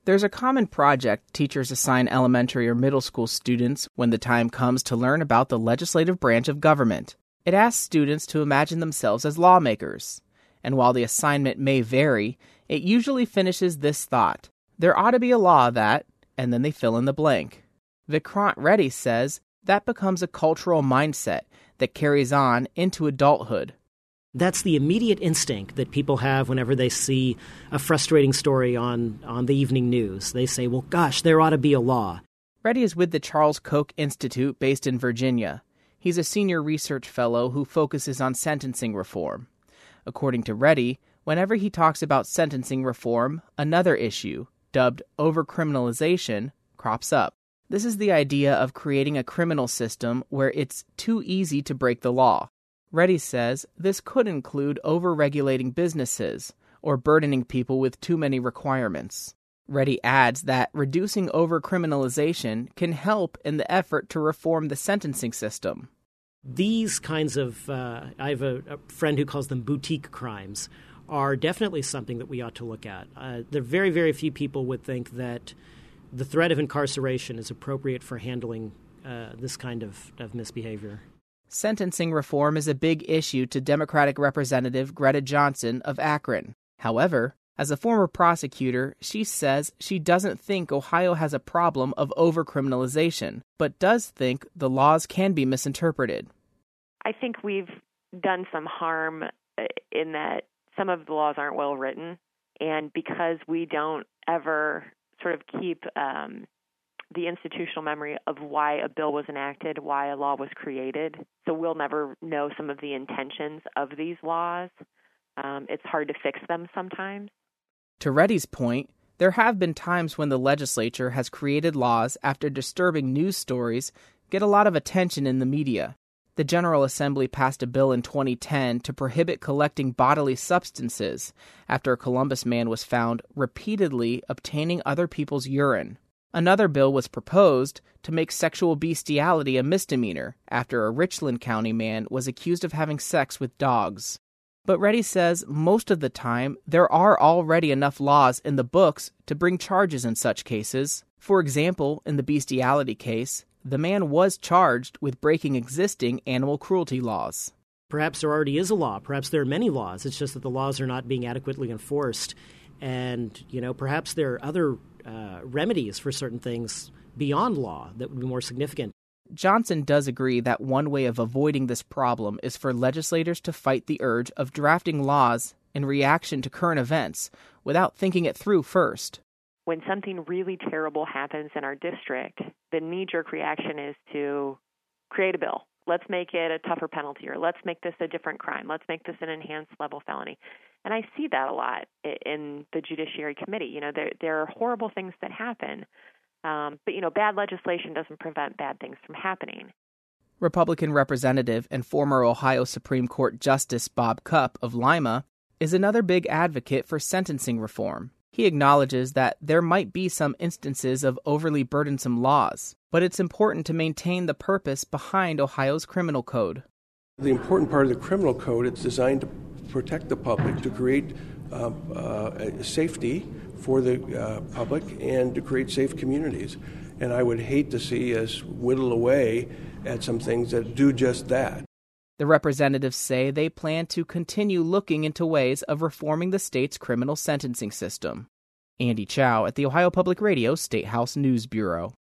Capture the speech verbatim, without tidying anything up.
There's a common project teachers assign elementary or middle school students when the time comes to learn about the legislative branch of government. It asks students to imagine themselves as lawmakers. And while the assignment may vary, it usually finishes this thought: there ought to be a law that, and then they fill in the blank. Vikrant Reddy says that becomes a cultural mindset that carries on into adulthood. That's the immediate instinct that people have whenever they see a frustrating story on, on the evening news. They say, well, gosh, there ought to be a law. Reddy is with the Charles Koch Institute based in Virginia. He's a senior research fellow who focuses on sentencing reform. According to Reddy, whenever he talks about sentencing reform, another issue, dubbed overcriminalization, crops up. This is the idea of creating a criminal system where it's too easy to break the law. Reddy says this could include over-regulating businesses or burdening people with too many requirements. Reddy adds that reducing over-criminalization can help in the effort to reform the sentencing system. These kinds of, uh, I have a, a friend who calls them boutique crimes, are definitely something that we ought to look at. Uh, there are very, very few people would think that the threat of incarceration is appropriate for handling uh, this kind of, of misbehavior. Sentencing reform is a big issue to Democratic Representative Greta Johnson of Akron. However, as a former prosecutor, she says she doesn't think Ohio has a problem of overcriminalization, but does think the laws can be misinterpreted. I think we've done some harm in that some of the laws aren't well written, and because we don't ever sort of keep um, the institutional memory of why a bill was enacted, why a law was created, so we'll never know some of the intentions of these laws. Um, it's hard to fix them sometimes. To Reddy's point, there have been times when the legislature has created laws after disturbing news stories get a lot of attention in the media. The General Assembly passed a bill in twenty ten to prohibit collecting bodily substances after a Columbus man was found repeatedly obtaining other people's urine. Another bill was proposed to make sexual bestiality a misdemeanor after a Richland County man was accused of having sex with dogs. But Reddy says most of the time there are already enough laws in the books to bring charges in such cases. For example, in the bestiality case, the man was charged with breaking existing animal cruelty laws. Perhaps there already is a law. Perhaps there are many laws. It's just that the laws are not being adequately enforced. And, you know, perhaps there are other uh, remedies for certain things beyond law that would be more significant. Johnson does agree that one way of avoiding this problem is for legislators to fight the urge of drafting laws in reaction to current events without thinking it through first. When something really terrible happens in our district, the knee-jerk reaction is to create a bill. Let's make it a tougher penalty, or let's make this a different crime. Let's make this an enhanced level felony. And I see that a lot in the Judiciary Committee. You know, there there are horrible things that happen, um, but, you know, bad legislation doesn't prevent bad things from happening. Republican Representative and former Ohio Supreme Court Justice Bob Cupp of Lima is another big advocate for sentencing reform. He acknowledges that there might be some instances of overly burdensome laws, but it's important to maintain the purpose behind Ohio's criminal code. The important part of the criminal code is designed to protect the public, to create uh, uh, safety for the uh, public, and to create safe communities. And I would hate to see us whittle away at some things that do just that. The representatives say they plan to continue looking into ways of reforming the state's criminal sentencing system. Andy Chow at the Ohio Public Radio State House News Bureau.